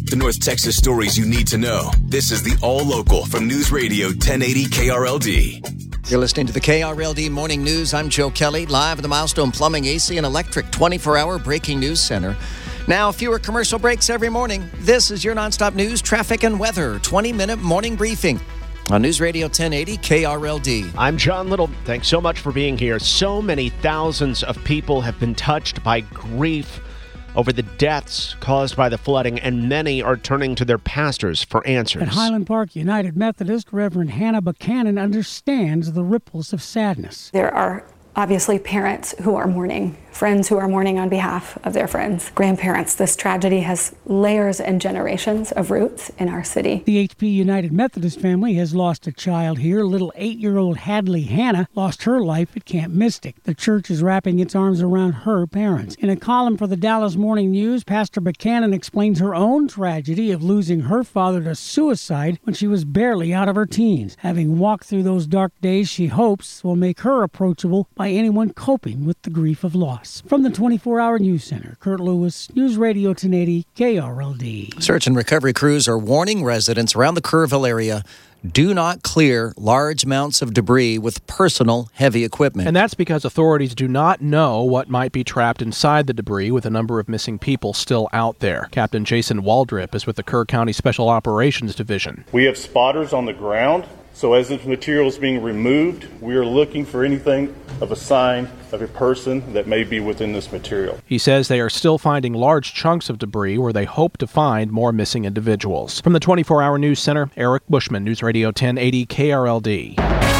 The North Texas stories you need to know. This is the All Local from News Radio 1080 KRLD. You're listening to the KRLD Morning News. I'm Joe Kelly, live at the Milestone Plumbing, AC, and Electric 24-hour breaking news center. Now, fewer commercial breaks every morning. This is your nonstop news, traffic, and weather 20-minute morning briefing on News Radio 1080 KRLD. I'm John Little. Thanks so much for being here. So many thousands of people have been touched by grief over the deaths caused by the flooding, and many are turning to their pastors for answers. At Highland Park United Methodist, Reverend Hannah Buchanan understands the ripples of sadness. There are obviously parents who are mourning, friends who are mourning on behalf of their friends, grandparents. This tragedy has layers and generations of roots in our city. The HP United Methodist family has lost a child here. Little 8-year-old Hadley Hannah lost her life at Camp Mystic. The church is wrapping its arms around her parents. In a column for the Dallas Morning News, Pastor Buchanan explains her own tragedy of losing her father to suicide when she was barely out of her teens. Having walked through those dark days, she hopes will make her approachable by anyone coping with the grief of loss. From the 24-hour News Center, Kurt Lewis, News Radio 1080 KRLD. Search and recovery crews are warning residents around the Kerrville area, do not clear large amounts of debris with personal heavy equipment. And that's because authorities do not know what might be trapped inside the debris, with a number of missing people still out there. Captain Jason Waldrip is with the Kerr County Special Operations Division. We have spotters on the ground, so as this material is being removed, we are looking for anything of a sign of a person that may be within this material. He says they are still finding large chunks of debris where they hope to find more missing individuals. From the 24-hour News Center, Eric Bushman, News Radio 1080 KRLD.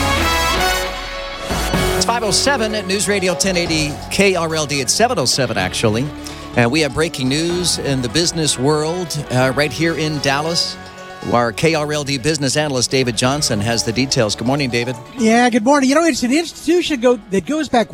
It's 5:07 at News Radio 1080 KRLD. It's 7:07 actually. And we have breaking news in the business world right here in Dallas. Our KRLD business analyst, David Johnson, has the details. Good morning, David. Yeah, good morning. You know, it's an institution that goes back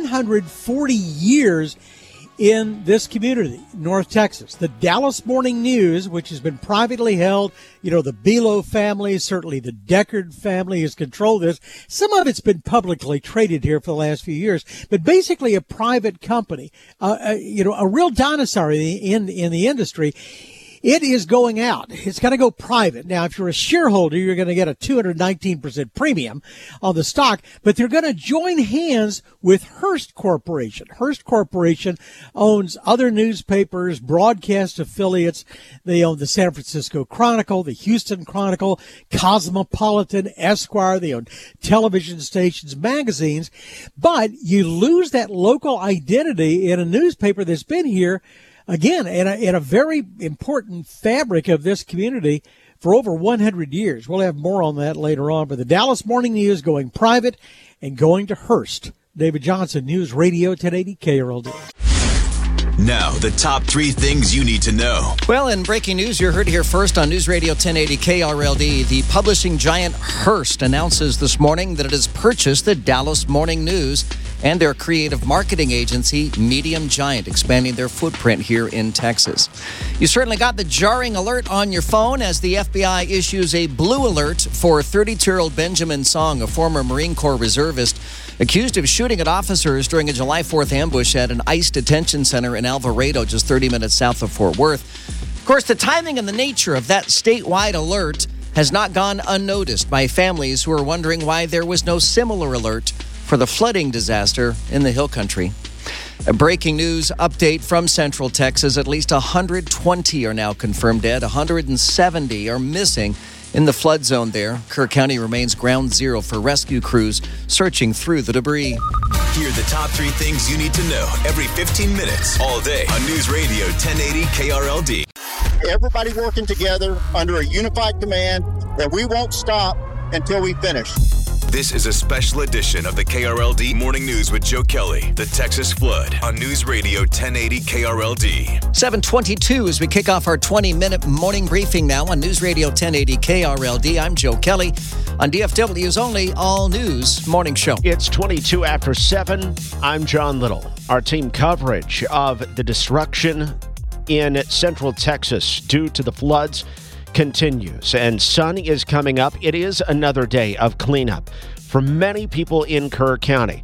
140 years in this community, North Texas. The Dallas Morning News, which has been privately held, you know, the Belo family, certainly the Deckard family has controlled this. Some of it's been publicly traded here for the last few years, but basically a private company, a real dinosaur in the industry. It is going out. It's going to go private. Now, if you're a shareholder, you're going to get a 219% premium on the stock, but they're going to join hands with Hearst Corporation. Hearst Corporation owns other newspapers, broadcast affiliates. They own the San Francisco Chronicle, the Houston Chronicle, Cosmopolitan, Esquire. They own television stations, magazines, but you lose that local identity in a newspaper that's been here again, in a very important fabric of this community for over 100 years. We'll have more on that later on. But the Dallas Morning News going private and going to Hearst. David Johnson, News Radio 1080 KRLD. Now, the top 3 things you need to know. Well, in breaking news, you heard here first on News Radio 1080 KRLD. The publishing giant Hearst announces this morning that it has purchased the Dallas Morning News and their creative marketing agency, Medium Giant, expanding their footprint here in Texas. You certainly got the jarring alert on your phone as the FBI issues a blue alert for 32-year-old Benjamin Song, a former Marine Corps reservist, accused of shooting at officers during a July 4th ambush at an ICE detention center in Alvarado, just 30 minutes south of Fort Worth. Of course, the timing and the nature of that statewide alert has not gone unnoticed by families who are wondering why there was no similar alert for the flooding disaster in the Hill Country. A breaking news update from Central Texas. At least 120 are now confirmed dead. 170 are missing in the flood zone there. Kerr County remains ground zero for rescue crews searching through the debris. Hear the top 3 things you need to know every 15 minutes, all day on News Radio 1080 KRLD. Everybody working together under a unified command, and we won't stop until we finish. This is a special edition of the KRLD Morning News with Joe Kelly. The Texas flood on News Radio 1080 KRLD. 7:22 as we kick off our 20-minute morning briefing now on News Radio 1080 KRLD. I'm Joe Kelly on DFW's only all-news morning show. It's 22 after 7. I'm John Little. Our team coverage of the destruction in Central Texas due to the floods continues, and sun is coming up. It is another day of cleanup for many people in Kerr County.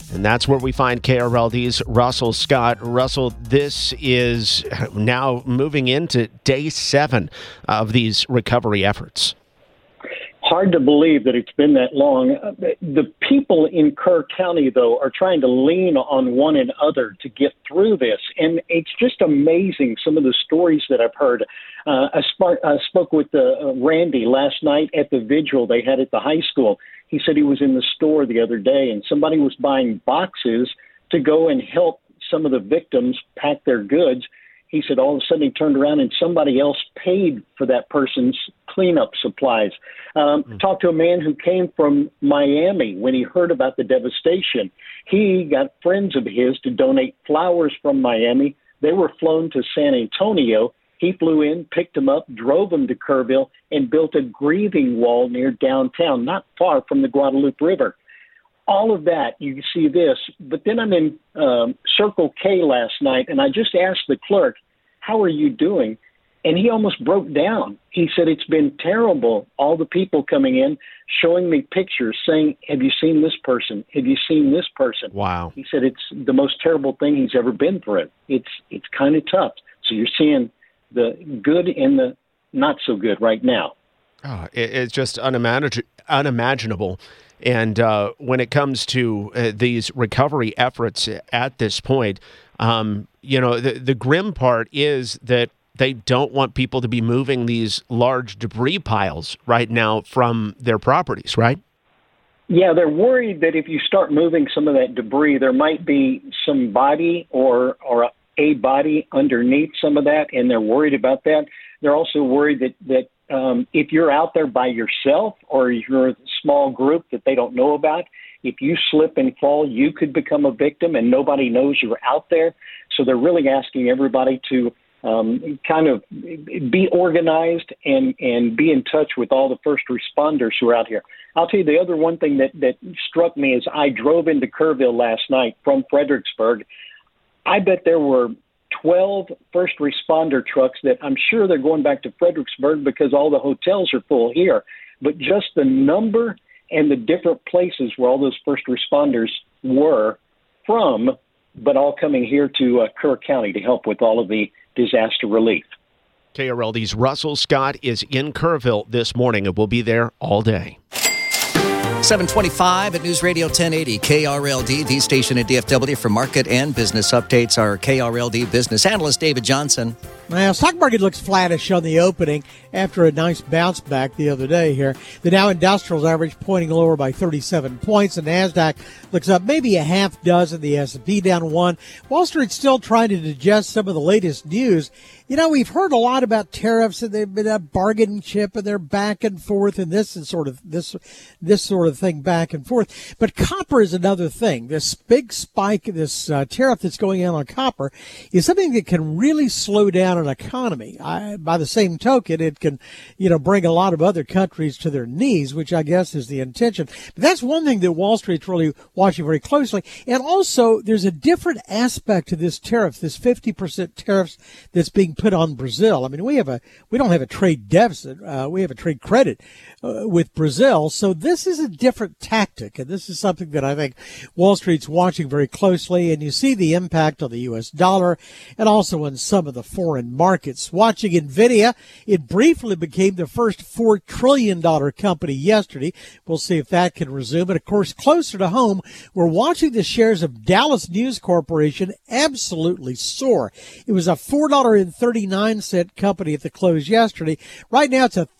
And that's where we find KRLD's Russell Scott. Russell, this is now moving into day 7 of these recovery efforts. Hard to believe that it's been that long. The people in Kerr County, though, are trying to lean on one another to get through this. And it's just amazing, some of the stories that I've heard. I spoke with Randy last night at the vigil they had at the high school. He said he was in the store the other day, and somebody was buying boxes to go and help some of the victims pack their goods. He said all of a sudden he turned around and somebody else paid for that person's cleanup supplies. Talked to a man who came from Miami when he heard about the devastation. He got friends of his to donate flowers from Miami. They were flown to San Antonio. He flew in, picked them up, drove them to Kerrville, and built a grieving wall near downtown, not far from the Guadalupe River. All of that, you see this. But then I'm in Circle K last night, and I just asked the clerk, how are you doing? And he almost broke down. He said, it's been terrible. All the people coming in, showing me pictures, saying, have you seen this person? Have you seen this person? Wow. He said it's the most terrible thing he's ever been through. It's kind of tough. So you're seeing the good and the not so good right now. Oh, it's just unimaginable. And when it comes to these recovery efforts at this point, the grim part is that they don't want people to be moving these large debris piles right now from their properties, right? Yeah, they're worried that if you start moving some of that debris, there might be some body or a body underneath some of that, and they're worried about that. They're also worried that if you're out there by yourself or you're a small group that they don't know about, if you slip and fall, you could become a victim and nobody knows you're out there. So they're really asking everybody to kind of be organized and be in touch with all the first responders who are out here. I'll tell you the other one thing that struck me is I drove into Kerrville last night from Fredericksburg. I bet there were 12 first responder trucks that I'm sure they're going back to Fredericksburg because all the hotels are full here. But just the number and the different places where all those first responders were from, but all coming here to Kerr County to help with all of the disaster relief. KRLD's Russell Scott is in Kerrville this morning and will be there all day. 725 at News Radio 1080 KRLD, the station at DFW. For market and business updates, our KRLD business analyst, David Johnson. Now, stock market looks flattish on the opening after a nice bounce back the other day here. The Dow Industrials average pointing lower by 37 points. The NASDAQ looks up maybe a half dozen. The S&P down 1. Wall Street's still trying to digest some of the latest news. You know, we've heard a lot about tariffs and they've been a bargaining chip and they're back and forth and this sort of thing back and forth. But copper is another thing. This big spike, this tariff that's going on copper is something that can really slow down an economy. By the same token, it can, bring a lot of other countries to their knees, which I guess is the intention. But that's one thing that Wall Street's really watching very closely. And also, there's a different aspect to this tariff, this 50% tariffs that's being put on Brazil. I mean, we don't have a trade deficit. We have a trade credit with Brazil. So this is a different tactic. And this is something that I think Wall Street's watching very closely. And you see the impact on the U.S. dollar and also on some of the foreign markets. Watching NVIDIA, it briefly became the first $4 trillion company yesterday. We'll see if that can resume. And of course, closer to home, we're watching the shares of Dallas News Corporation absolutely soar. It was a $4.39 company at the close yesterday. Right now, it's a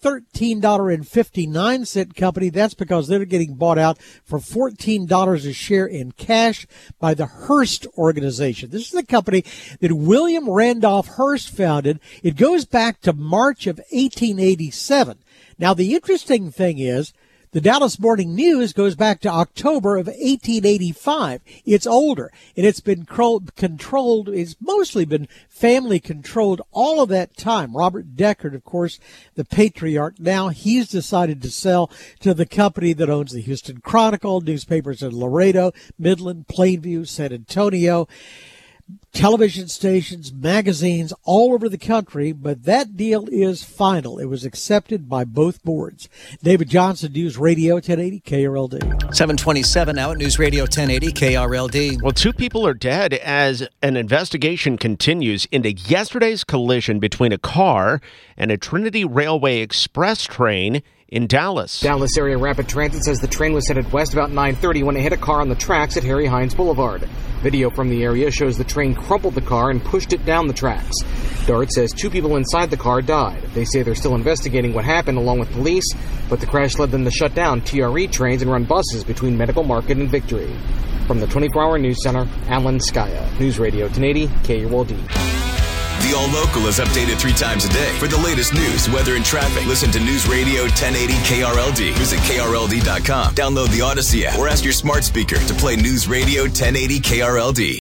$13.59 company. That's because they're getting bought out for $14 a share in cash by the Hearst organization. This is the company that William Randolph Hearst founded. It goes back to March of 1887. Now, the interesting thing is, the Dallas Morning News goes back to October of 1885. It's older, and it's been controlled. It's mostly been family controlled all of that time. Robert Deckard, of course, the patriarch now, he's decided to sell to the company that owns the Houston Chronicle, newspapers in Laredo, Midland, Plainview, San Antonio. television stations, magazines all over the country, but that deal is final. It was accepted by both boards. David Johnson, News Radio 1080 KRLD. 727 now at News Radio 1080 KRLD. Well, 2 people are dead as an investigation continues into yesterday's collision between a car and a Trinity Railway Express train in Dallas. Dallas Area Rapid Transit says the train was headed west about 9:30 when it hit a car on the tracks at Harry Hines Boulevard. Video from the area shows the train crumpled the car and pushed it down the tracks. DART says 2 people inside the car died. They say they're still investigating what happened along with police, but the crash led them to shut down TRE trains and run buses between Medical Market and Victory. From the 24-Hour News Center, Alan Skaya, News Radio 1080 KRLD. The All Local is updated 3 times a day. For the latest news, weather, and traffic, listen to News Radio 1080 KRLD. Visit KRLD.com. Download the Odyssey app or ask your smart speaker to play News Radio 1080 KRLD.